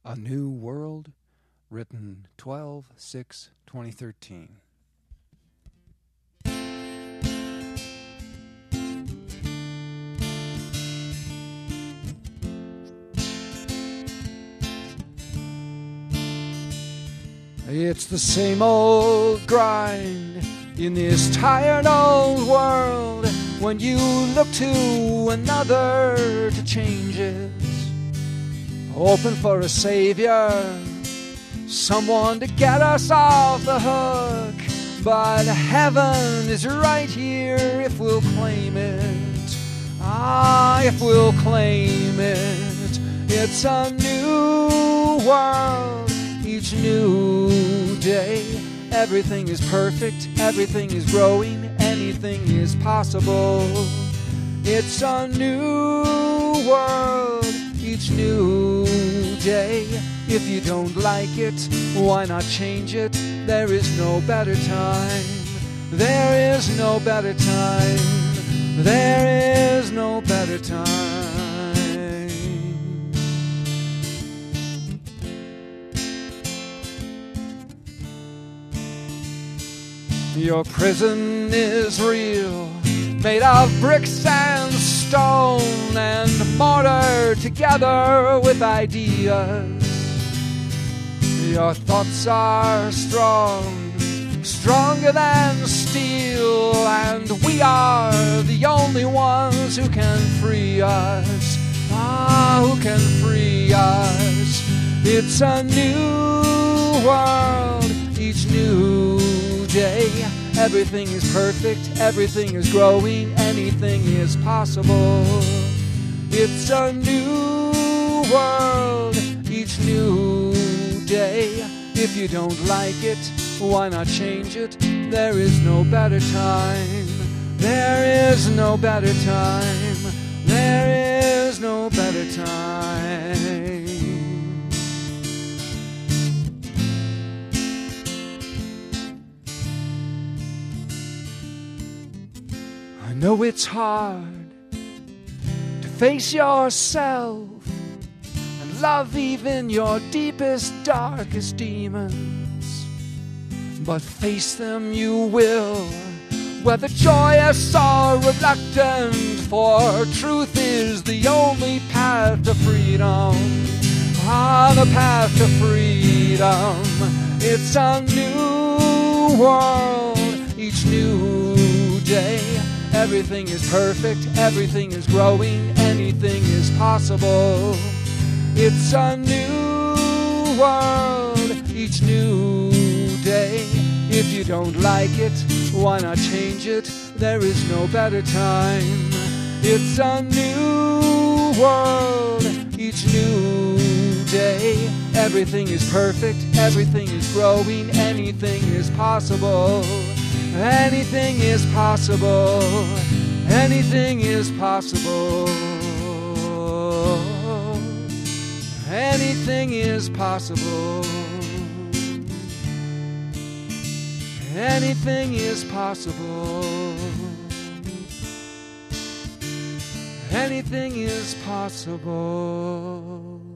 A New World, written 12/6/2013. It's the same old grind in this tired old world. When you look to another to change it, hoping for a savior, someone to get us off the hook. But heaven is right here if we'll claim it. If we'll claim it. It's a new world, each new day. Everything is perfect, everything is growing, anything is possible. It's a new world, each new day. If you don't like it, why not change it? There is no better time. There is no better time. There is no better time. Your prison is real, made of bricks and stone and mortar together with ideas. Your thoughts are strong, stronger than steel, and we are the only ones who can free us. Who can free us? It's a new world, each new day. Everything is perfect, everything is growing, anything is possible. It's a new world, each new day. If you don't like it, why not change it? There is no better time. There is no better time. There is no better time. I know it's hard to face yourself and love even your deepest, darkest demons, but face them you will, whether joyous or reluctant, for truth is the only path to freedom. The path to freedom. It's a new world, each new day. Everything is perfect, everything is growing, anything is possible. It's a new world, each new day. If you don't like it, why not change it? There is no better time. It's a new world, each new day. Everything is perfect, everything is growing, anything is possible. Anything is possible. Anything is possible. Anything is possible. Anything is possible. Anything is possible.